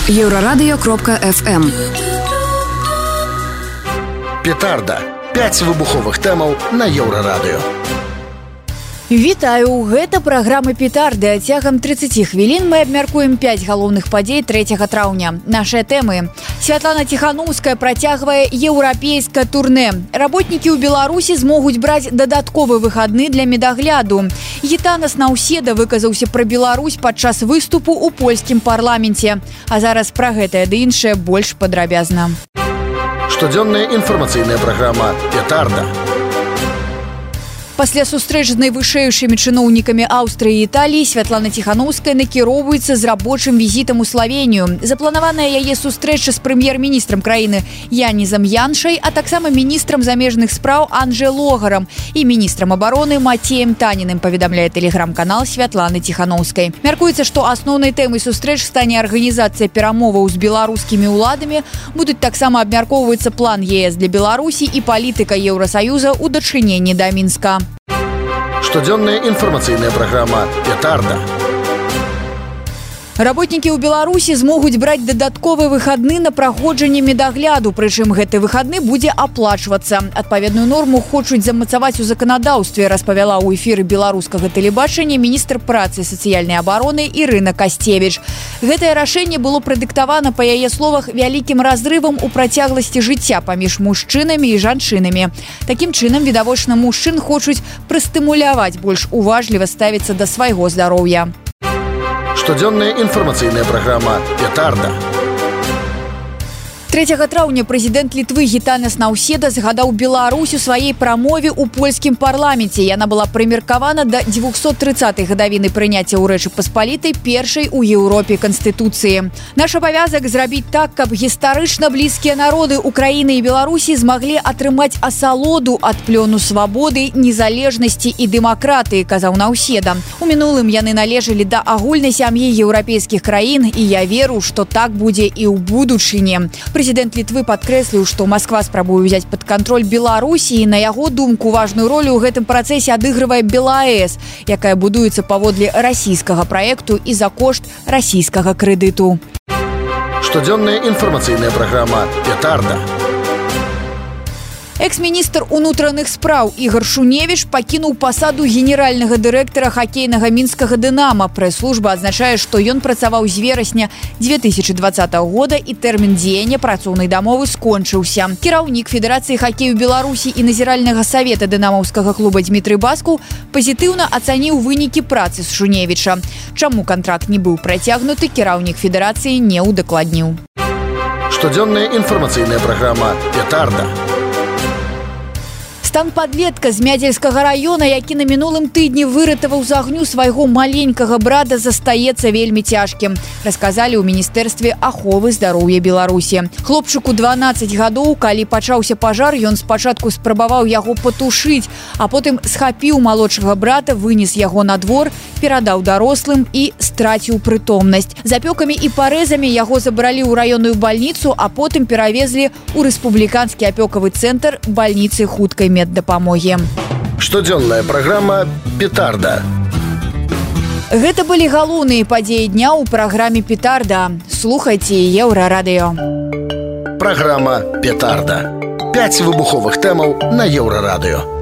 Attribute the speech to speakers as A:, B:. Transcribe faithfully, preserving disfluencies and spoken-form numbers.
A: Еврорадио кропка эф эм.
B: Петарда. пяць выбуховых тэмаў на Еўрарадыё.
C: Вітаю, гэта праграма «Петарды». Цягам тридцати хвілін мы абмяркуем пяць галоўных падзей трэцяга траўня. Нашыя тэмы. Святлана Тихановская працягвае еўрапейскае турне. Работнікі ў Беларусі змогуць браць дадатковы выхадны для медагляду. Гітанас Наўседа выказаўся пра Беларусь падчас выступу ў польскім парламенце. А зараз пра гэтае ды іншае больш падрабязна.
B: Штодзённая інфармацыйная праграма «Петарда».
C: Пасля сустрэч з найвышэйшымі чыноўнікамі Аўстрыі і Італіі Святлана Тихановская накіроўваецца з рабочым візітам у Славенію. Запланаваная яе сустрэча з прэм'ер-міністрам краіны Янізам Яншай, а таксама міністрам замежных спраў Анджэ Логарам і міністрам абароны Мацеем Таніным, паведамляе тэлеграм-канал Святланы Тихановскай. Мяркуецца, што асноўнай тэмай сустрэч стане арганізацыя перамоваў з беларускімі ўладамі. Будуць таксама абмяркоўвацца план е эс для Беларусі і палітыка Еўрасаюза ў дачыненні да Мінска.
B: Штодзённая інфармацыйная праграма «Петарда».
C: Работнікі ў Беларусі змогуць браць дадатковы выхадны на праходжанне медагляду, прычым гэты выхадны будзе аплачвацца. Адпаведную норму хочуць замацаваць у заканадаўстве, распавяла ў эфіры беларускага тэлебачання міністр працы і сацыяльнай абароны Ірына Касцевіч. Гэтае рашэнне было прадыктавана, па яе словах, вялікім разрывам у працягласці жыцця паміж мужчынамі і жанчынамі. Такім чынам, відавочна, мужчын хочуць прыстымуляваць больш уважліва ставіцца да свайго здароўя.
B: Штодзённая інфармацыйная праграма «Петарда».
C: трэцяга траўня прэзідэнт Літвы Гітанас Наўседа згадаў Беларусь у сваёй прамове ў польскім парламенце. Яна была прымеркавана да дзвюхсот трыццатай гадавіны прыняцця ў Рэчы Паспалітай першай у Еўропе канстытуцыі. Наш абавязак зрабіць так, каб гістарычна блізкія народы Украіны і Беларусі змаглі атрымаць асалоду ад плёну свабоды, незалежнасці і дэмакратыі, казаў Наўседа. У мінулым яны належалі да агульнай сям'і еўрапейскіх краін, і я веру, што так будзе і ў будучыні. Прэзідэнт Літвы падкрэсліў, што Масква спрабуе ўзяць пад кантроль Беларусі, і на яго думку важную ролю ў гэтым працэсе адыгрывае БелАЭС, якая будуецца паводле расійскага праекту і за кошт расійскага крэдыту.
B: Штодзённая інфармацыйная праграма «Петарда».
C: Экс-міністр унутраных спраў Ігор Шуневіч пакінуў пасаду генеральнага дырэктара хакейнага мінскага «Дынама». Прэс-служба адзначае, што ён працаваў з верасня дзве тысячы дваццатага года і тэрмін дзеяння працоўнай дамовы скончыўся. Кіраўнік Федэрацыі хакею Беларусі і назіральнага савета дынамаўскага клуба Дмітрый Баскаў пазітыўна ацаніў вынікі працы з Шуневіча. Чаму кантракт не быў працягнуты, кіраўнік Федэрацыі не ўдакладніў.
B: Штодзённая інфармацыйная праграма «Петарда».
C: Стан падлетка з Мядзельскага раёна, які на мінулым тыдні выратаваў з агню свайго маленькага брата, застаецца вельмі цяжкім, расказалі ў міністэрстве аховы здароўя Беларусі. Хлопчыку дванаццаць гадоў, калі пачаўся пажар, ён спачатку спрабаваў яго патушыць, а потым схапіў малодшага брата, вынес яго на двор, перадаў дарослым і страціў прытомнасць. Запёкамі і парэзамі яго забралі ў раённую бальніцу, а потым перавезлі ў рэспубліканскі апёкавы цэнтр бальніцы хуткай меддапамогі.
B: Штодзённая праграма «Петарда».
C: Гэта былі галоўныя падзеі дня ў праграме «Петарда». Слухайце Еўрарадыё.
B: Праграма «Петарда». пяць выбуховых тэмаў на Еўрарадыё.